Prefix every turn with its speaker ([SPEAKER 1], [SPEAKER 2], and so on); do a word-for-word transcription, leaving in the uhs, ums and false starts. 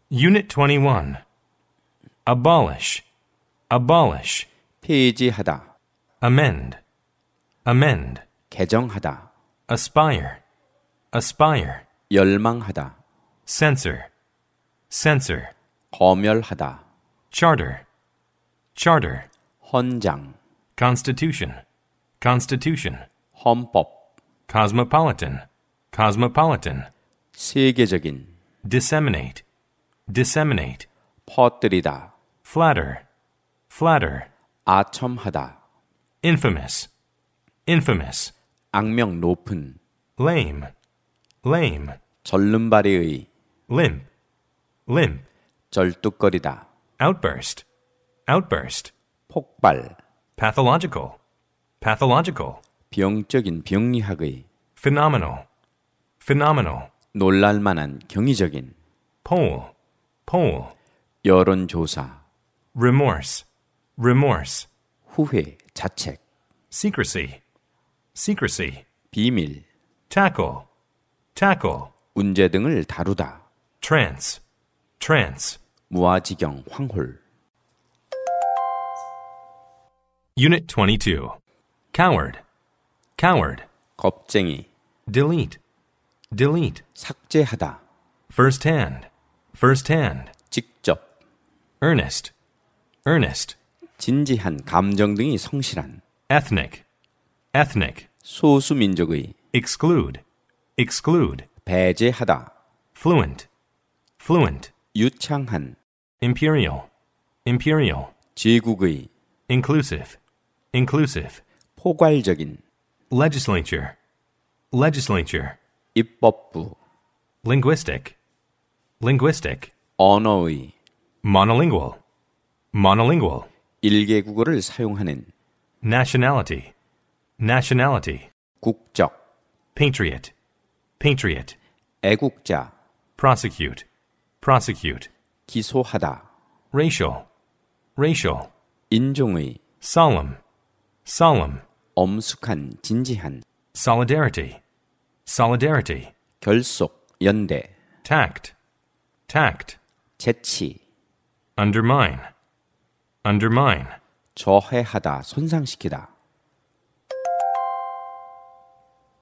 [SPEAKER 1] Unit twenty-one. Abolish, abolish.
[SPEAKER 2] 폐지하다,
[SPEAKER 1] Amend, amend.
[SPEAKER 2] 개정하다,
[SPEAKER 1] Aspire, aspire.
[SPEAKER 2] 열망하다,
[SPEAKER 1] Censor, censor.
[SPEAKER 2] 검열하다,
[SPEAKER 1] Charter, charter.
[SPEAKER 2] 헌장,
[SPEAKER 1] Constitution, constitution.
[SPEAKER 2] 헌법,
[SPEAKER 1] Cosmopolitan, cosmopolitan.
[SPEAKER 2] 세계적인,
[SPEAKER 1] Disseminate, disseminate.
[SPEAKER 2] 퍼뜨리다,
[SPEAKER 1] Flatter, flatter.
[SPEAKER 2] 아첨하다,
[SPEAKER 1] Infamous, infamous.
[SPEAKER 2] 악명 높은,
[SPEAKER 1] Lame, lame.
[SPEAKER 2] 절름발이의,
[SPEAKER 1] Limp, limp.
[SPEAKER 2] 절뚝거리다,
[SPEAKER 1] Outburst, outburst.
[SPEAKER 2] 폭발,
[SPEAKER 1] Pathological, pathological.
[SPEAKER 2] 병적인 병리학의,
[SPEAKER 1] Phenomenal, phenomenal.
[SPEAKER 2] 놀랄만한 경이적인,
[SPEAKER 1] Poll, poll.
[SPEAKER 2] 여론조사,
[SPEAKER 1] Remorse, remorse.
[SPEAKER 2] 후회, 자책,
[SPEAKER 1] Secrecy, secrecy.
[SPEAKER 2] 비밀,
[SPEAKER 1] Tackle, tackle.
[SPEAKER 2] 문제 등을 다루다,
[SPEAKER 1] Trance, trance.
[SPEAKER 2] 무아지경, 황홀.
[SPEAKER 1] Unit twenty-two. Coward, coward.
[SPEAKER 2] 겁쟁이,
[SPEAKER 1] Delete, delete.
[SPEAKER 2] 삭제하다,
[SPEAKER 1] First hand, first hand.
[SPEAKER 2] 직접,
[SPEAKER 1] Earnest, earnest.
[SPEAKER 2] 진지한 감정 등이 성실한,
[SPEAKER 1] Ethnic, ethnic.
[SPEAKER 2] 소수민족의,
[SPEAKER 1] Exclude, exclude.
[SPEAKER 2] 배제하다,
[SPEAKER 1] Fluent, fluent.
[SPEAKER 2] 유창한,
[SPEAKER 1] Imperial, imperial.
[SPEAKER 2] 제국의,
[SPEAKER 1] Inclusive, inclusive.
[SPEAKER 2] 포괄적인,
[SPEAKER 1] Legislature, legislature.
[SPEAKER 2] 입법부,
[SPEAKER 1] Linguistic, linguistic.
[SPEAKER 2] 언어의,
[SPEAKER 1] Monolingual, monolingual.
[SPEAKER 2] 일개국어를 사용하는,
[SPEAKER 1] Nationality, nationality.
[SPEAKER 2] 국적,
[SPEAKER 1] Patriot, patriot.
[SPEAKER 2] 애국자,
[SPEAKER 1] Prosecute, prosecute.
[SPEAKER 2] 기소하다,
[SPEAKER 1] Racial, racial.
[SPEAKER 2] 인종의,
[SPEAKER 1] Solemn, solemn.
[SPEAKER 2] 엄숙한, 진지한,
[SPEAKER 1] Solidarity, solidarity.
[SPEAKER 2] 결속, 연대,
[SPEAKER 1] Tact, tact.
[SPEAKER 2] 재치,
[SPEAKER 1] Undermine, undermine.
[SPEAKER 2] 저해하다, 손상시키다,